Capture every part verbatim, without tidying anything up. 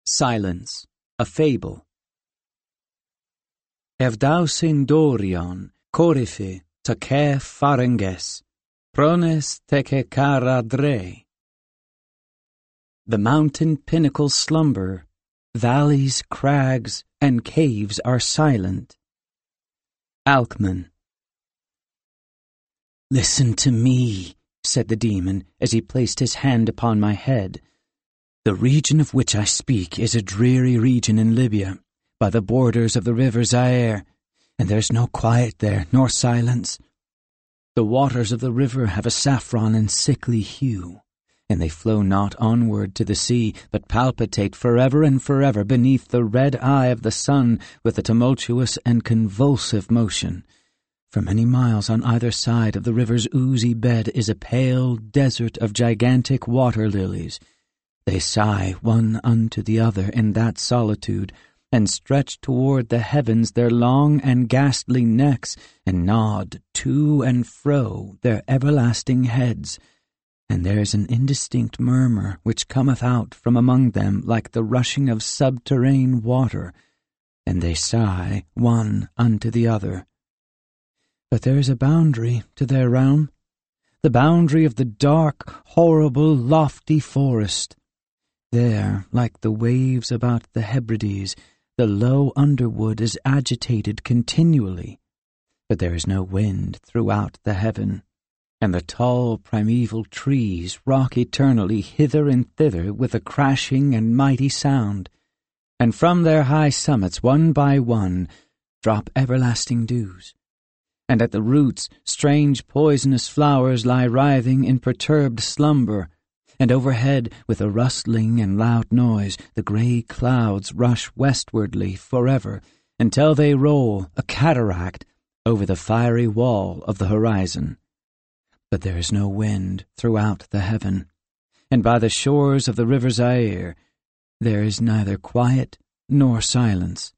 Silence, a fable. Evdausyn dorion, coryphe, tace pharanges, prones teke cara dre. The mountain pinnacles slumber, valleys, crags, and caves are silent. Alcman. "Listen to me," said the demon as he placed his hand upon my head. "The region of which I speak is a dreary region in Libya, by the borders of the river Zaire, and there's no quiet there, nor silence. The waters of the river have a saffron and sickly hue, and they flow not onward to the sea, but palpitate forever and forever beneath the red eye of the sun with a tumultuous and convulsive motion. For many miles on either side of the river's oozy bed is a pale desert of gigantic water lilies. They sigh one unto the other in that solitude, and stretch toward the heavens their long and ghastly necks, and nod to and fro their everlasting heads. And there's an indistinct murmur which cometh out from among them like the rushing of subterrane water, and they sigh one unto the other. But there is a boundary to their realm, the boundary of the dark, horrible, lofty forest. There, like the waves about the Hebrides, the low underwood is agitated continually, but there is no wind throughout the heaven, and the tall primeval trees rock eternally hither and thither with a crashing and mighty sound, and from their high summits, one by one, drop everlasting dews. And at the roots strange poisonous flowers lie writhing in perturbed slumber, and overhead, with a rustling and loud noise, the grey clouds rush westwardly forever, until they roll, a cataract, over the fiery wall of the horizon. But there is no wind throughout the heaven, and by the shores of the river Zaire there is neither quiet nor silence.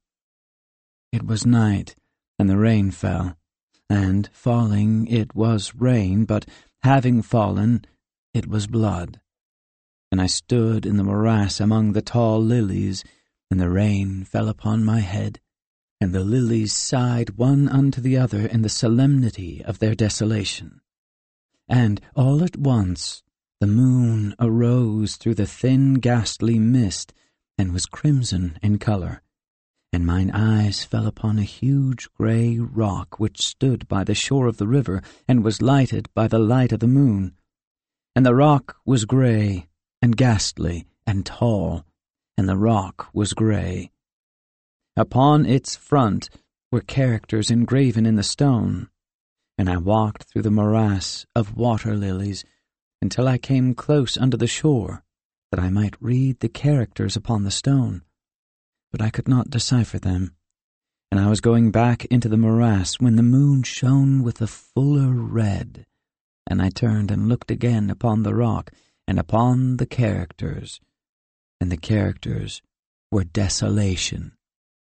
It was night, and the rain fell, and, falling, it was rain, but, having fallen, it was blood. And I stood in the morass among the tall lilies, and the rain fell upon my head, and the lilies sighed one unto the other in the solemnity of their desolation. And all at once the moon arose through the thin ghastly mist, and was crimson in colour, and mine eyes fell upon a huge grey rock which stood by the shore of the river, and was lighted by the light of the moon. And the rock was grey, and ghastly, and tall, and the rock was grey. Upon its front were characters engraven in the stone, and I walked through the morass of water lilies until I came close unto the shore, that I might read the characters upon the stone. But I could not decipher them, and I was going back into the morass when the moon shone with a fuller red, and I turned and looked again upon the rock, and upon the characters, and the characters were desolation.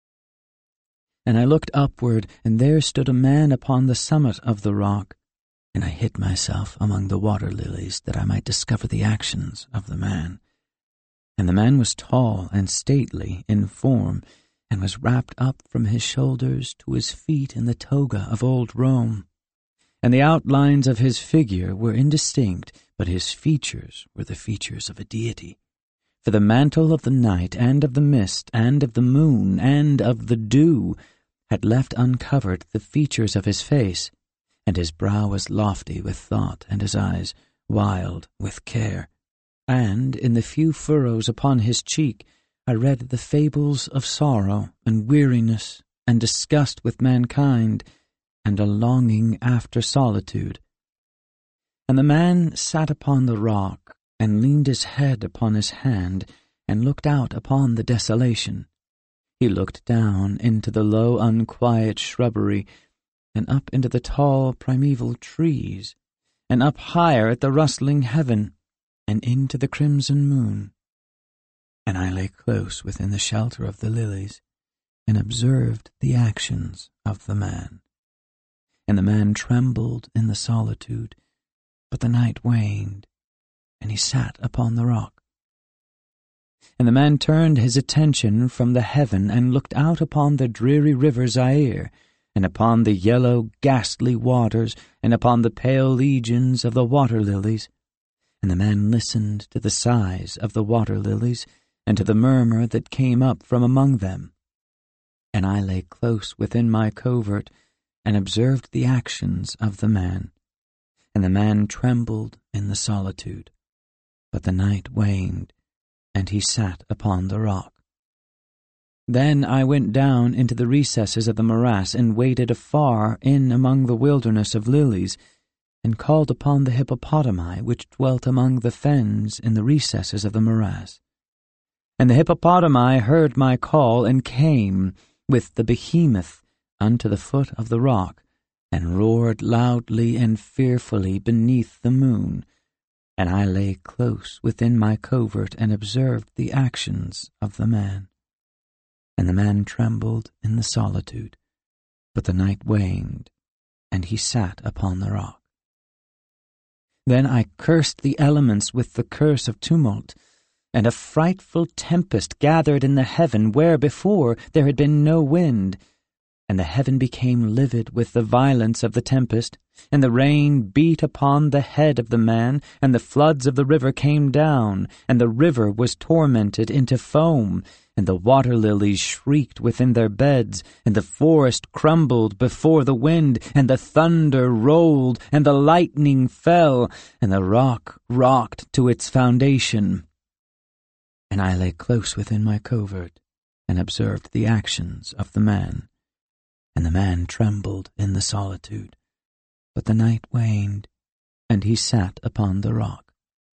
And I looked upward, and there stood a man upon the summit of the rock, and I hid myself among the water lilies that I might discover the actions of the man. And the man was tall and stately in form, and was wrapped up from his shoulders to his feet in the toga of old Rome. And the outlines of his figure were indistinct, but his features were the features of a deity. For the mantle of the night, and of the mist, and of the moon, and of the dew, had left uncovered the features of his face, and his brow was lofty with thought, and his eyes wild with care. And in the few furrows upon his cheek I read the fables of sorrow, and weariness, and disgust with mankind, and a longing after solitude. And the man sat upon the rock, and leaned his head upon his hand, and looked out upon the desolation. He looked down into the low, unquiet shrubbery, and up into the tall, primeval trees, and up higher at the rustling heaven, and into the crimson moon. And I lay close within the shelter of the lilies, and observed the actions of the man. And the man trembled in the solitude, but the night waned, and he sat upon the rock. And the man turned his attention from the heaven and looked out upon the dreary river Zaire, and upon the yellow, ghastly waters, and upon the pale legions of the water-lilies. And the man listened to the sighs of the water-lilies, and to the murmur that came up from among them. And I lay close within my covert, and observed the actions of the man. And the man trembled in the solitude. But the night waned, and he sat upon the rock. Then I went down into the recesses of the morass, and waded afar in among the wilderness of lilies, and called upon the hippopotami which dwelt among the fens in the recesses of the morass. And the hippopotami heard my call, and came with the behemoth unto the foot of the rock, and roared loudly and fearfully beneath the moon. And I lay close within my covert, and observed the actions of the man. And the man trembled in the solitude, but the night waned, and he sat upon the rock. Then I cursed the elements with the curse of tumult, and a frightful tempest gathered in the heaven where before there had been no wind. And the heaven became livid with the violence of the tempest, and the rain beat upon the head of the man, and the floods of the river came down, and the river was tormented into foam, and the water-lilies shrieked within their beds, and the forest crumbled before the wind, and the thunder rolled, and the lightning fell, and the rock rocked to its foundation. And I lay close within my covert, and observed the actions of the man. And the man trembled in the solitude, but the night waned, and he sat upon the rock.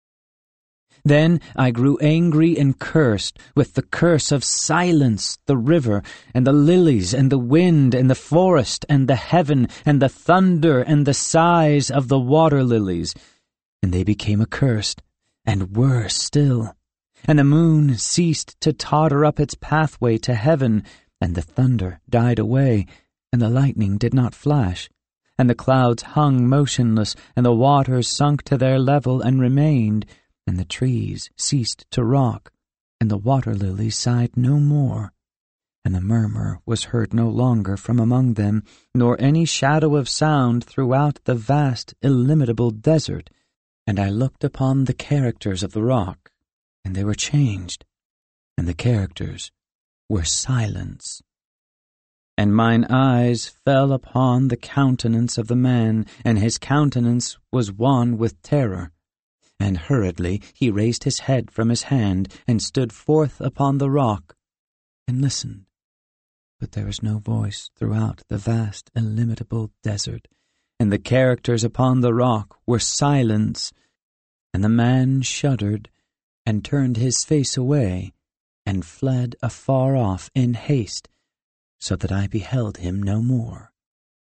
Then I grew angry and cursed with the curse of silence, the river, and the lilies, and the wind, and the forest, and the heaven, and the thunder, and the sighs of the water-lilies. And they became accursed, and were still. And the moon ceased to totter up its pathway to heaven, and the thunder died away, and the lightning did not flash, and the clouds hung motionless, and the waters sunk to their level and remained, and the trees ceased to rock, and the water-lilies sighed no more, and the murmur was heard no longer from among them, nor any shadow of sound throughout the vast, illimitable desert. And I looked upon the characters of the rock, and they were changed, and the characters were silence. And mine eyes fell upon the countenance of the man, and his countenance was wan with terror. And hurriedly he raised his head from his hand, and stood forth upon the rock, and listened. But there was no voice throughout the vast, illimitable desert, and the characters upon the rock were silence. And the man shuddered, and turned his face away, and fled afar off in haste, so that I beheld him no more.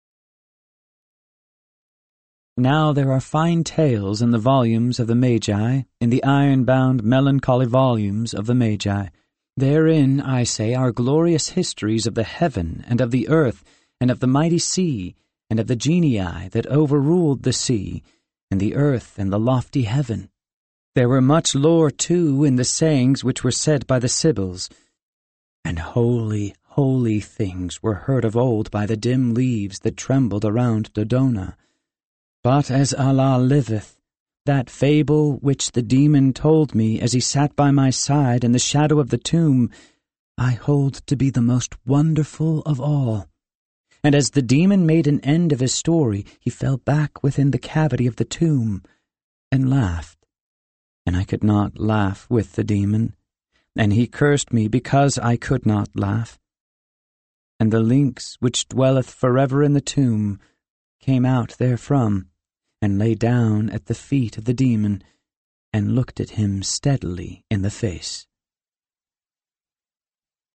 Now there are fine tales in the volumes of the Magi, in the iron-bound, melancholy volumes of the Magi. Therein, I say, are glorious histories of the heaven and of the earth, and of the mighty sea, and of the genii that overruled the sea, and the earth and the lofty heaven. There were much lore, too, in the sayings which were said by the Sibyls, and holy, holy things were heard of old by the dim leaves that trembled around Dodona. But as Allah liveth, that fable which the demon told me as he sat by my side in the shadow of the tomb, I hold to be the most wonderful of all. And as the demon made an end of his story, he fell back within the cavity of the tomb, and laughed. And I could not laugh with the demon, and he cursed me because I could not laugh. And the lynx which dwelleth forever in the tomb came out therefrom, and lay down at the feet of the demon, and looked at him steadily in the face.